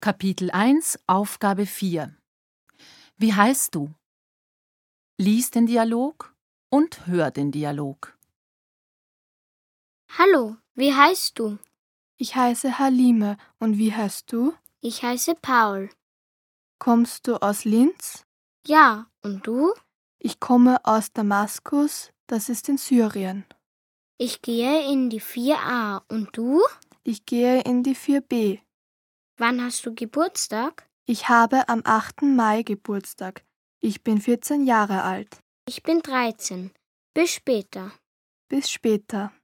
Kapitel 1, Aufgabe 4. Wie heißt du? Lies den Dialog und hör den Dialog. Hallo, wie heißt du? Ich heiße Halime. Und wie heißt du? Ich heiße Paul. Kommst du aus Linz? Ja, und du? Ich komme aus Damaskus, das ist in Syrien. Ich gehe in die 4a. Und du? Ich gehe in die 4b. Wann hast du Geburtstag? Ich habe am 8. Mai Geburtstag. Ich bin 14 Jahre alt. Ich bin 13. Bis später. Bis später.